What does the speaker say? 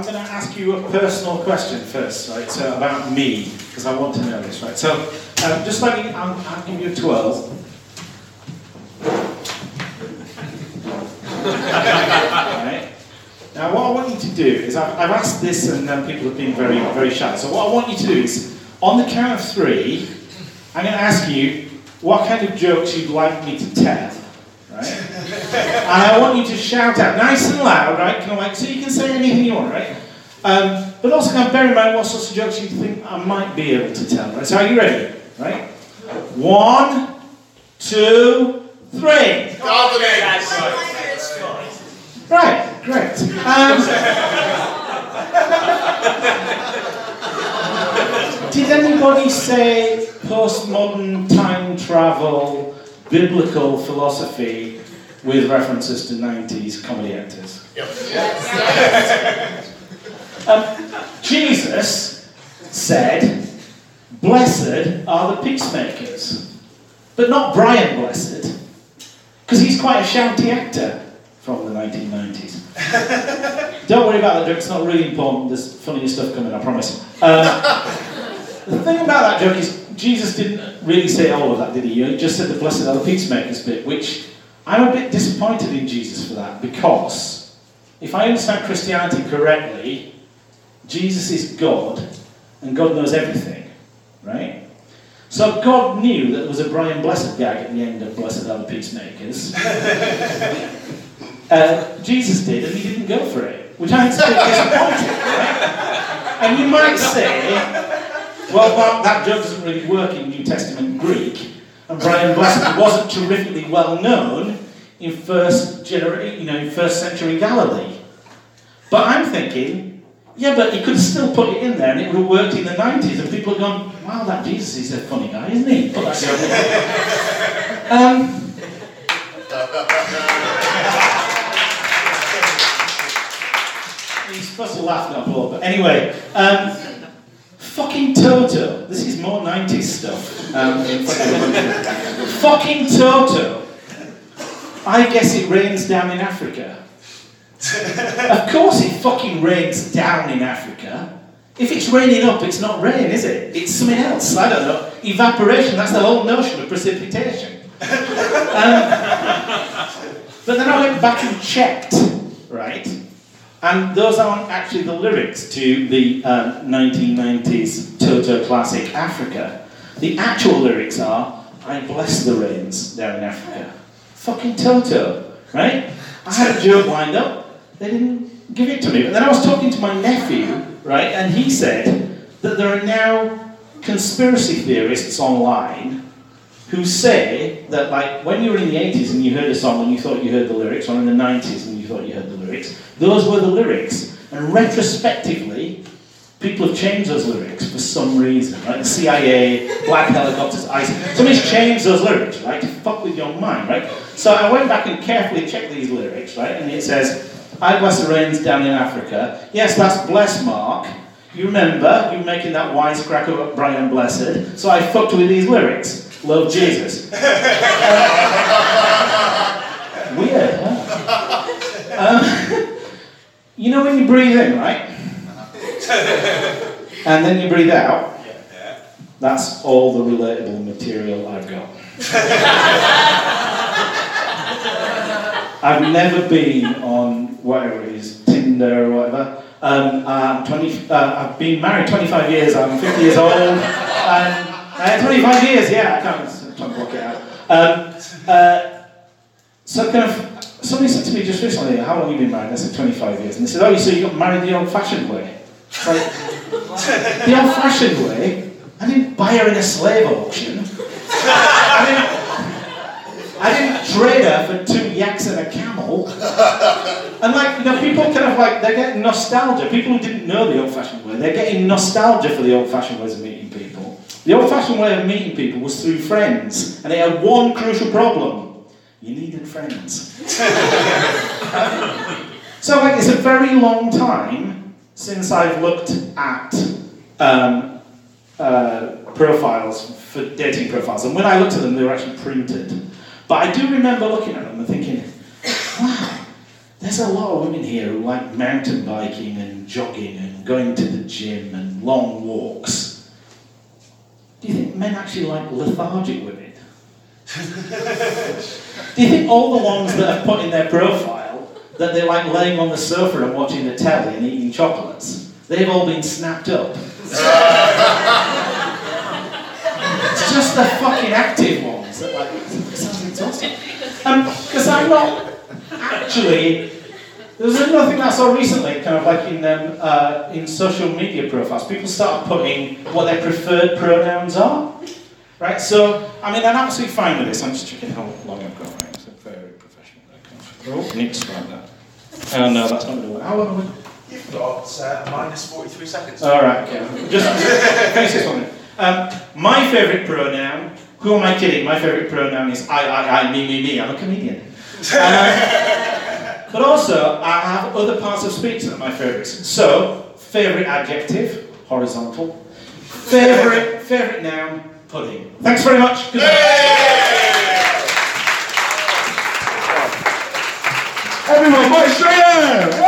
going to ask you a personal question first, right? So about me, because I want to know this, right? So just like I'll give you a 12. Right? Now, what I want you to do is I've asked this, and people have been very, very shy. So what I want you to do is, on the count of 3, I'm going to ask you what kind of jokes you'd like me to tell. Right? And I want you to shout out nice and loud, right? Kind of like, so you can say anything you want, right? But also kind of bear in mind what sorts of jokes you think I might be able to tell, right? So are you ready? Right? 1, 2, 3. Right, great. Did anybody say postmodern time travel, biblical philosophy with references to 90s comedy actors? Yep. Jesus said, "Blessed are the peacemakers," but not Brian Blessed, because he's quite a shouty actor from the 1990s. Don't worry about that joke, it's not really important. There's funnier stuff coming, I promise. The thing about that joke is Jesus didn't really say all of that, did he? He just said the blessed are the peacemakers bit, which I'm a bit disappointed in Jesus for that, because if I understand Christianity correctly, Jesus is God, and God knows everything, right? So God knew that there was a Brian Blessed gag at the end of Blessed Are the Peacemakers. Jesus did, and he didn't go for it, which I think is a bit disappointing, right? And you might say, well, that joke doesn't really work in New Testament Greek, and Brian Blessed wasn't terrifically well known in first century Galilee. But I'm thinking, yeah, but he could have still put it in there, and it would have worked in the 90s, and people have gone, wow, that Jesus is a funny guy, isn't he? Put that joke in. He's supposed to laugh, not applaud, but anyway, fucking Toto. This is more 90s stuff. Fucking Toto. I guess it rains down in Africa. Of course it fucking rains down in Africa. If it's raining up, it's not rain, is it? It's something else. I don't know. Evaporation, that's the whole notion of precipitation. But then I went back and checked, right? And those aren't actually the lyrics to the 1990s Toto classic Africa. The actual lyrics are, I bless the rains down in Africa. Fucking Toto, right? I had a joke lined up, they didn't give it to me. But then I was talking to my nephew, right, and he said that there are now conspiracy theorists online who say that, like, when you were in the 80s and you heard a song and you thought you heard the lyrics, or in the 90s and you thought you heard the lyrics, those were the lyrics. And retrospectively, people have changed those lyrics for some reason, right? The CIA, black helicopters, ICE. Somebody's changed those lyrics, right, to fuck with your mind, right? So I went back and carefully checked these lyrics, right, and it says, I bless the rains down in Africa. Yes, that's bless, Mark. You remember, you were making that wisecrack about Brian Blessed, so I fucked with these lyrics. Love Jesus. Weird, huh? You know when you breathe in, right? And then you breathe out? That's all the relatable material I've got. I've never been on whatever it is, Tinder or whatever. I've been married 25 years, I'm 50 years old. 25 years, yeah, I'm trying to block it out. So kind of, somebody said to me just recently, how long have you been married? I said 25 years. And they said, oh, so you got married the old-fashioned way. It's like, the old-fashioned way? I didn't buy her in a slave auction. I didn't trade her for 2 yaks and a camel. And like, you know, people kind of like, they're getting nostalgia. People who didn't know the old-fashioned way, they're getting nostalgia for the old-fashioned ways of meeting people. The old-fashioned way of meeting people was through friends, and it had one crucial problem. You needed friends. So like, it's a very long time since I've looked at profiles, for dating profiles, and when I looked at them, they were actually printed. But I do remember looking at them and thinking, wow, there's a lot of women here who like mountain biking and jogging and going to the gym and long walks. Do you think men actually like lethargic women? Do you think all the ones that have put in their profile that they like laying on the sofa and watching the telly and eating chocolates, they've all been snapped up? It's just the fucking active ones that like, it sounds exhausting. Because I'm not actually, there was another thing I saw recently, kind of like in social media profiles, people start putting what their preferred pronouns are. Right, so, I mean, I'm absolutely fine with this. I'm just checking how long I've got. Right, it's a very professional. Oh, Nick's right there. Oh, no, that's not going to work. How long have we? You've got minus 43 seconds. All right, okay. Just finish this one then. My favourite pronoun, who am I kidding? My favourite pronoun is I, me. I'm a comedian. But also, I have other parts of speech that are my favourites. So, favourite adjective, horizontal. Favourite noun, pudding. Thanks very much. Good night. Everyone, boys, straight out!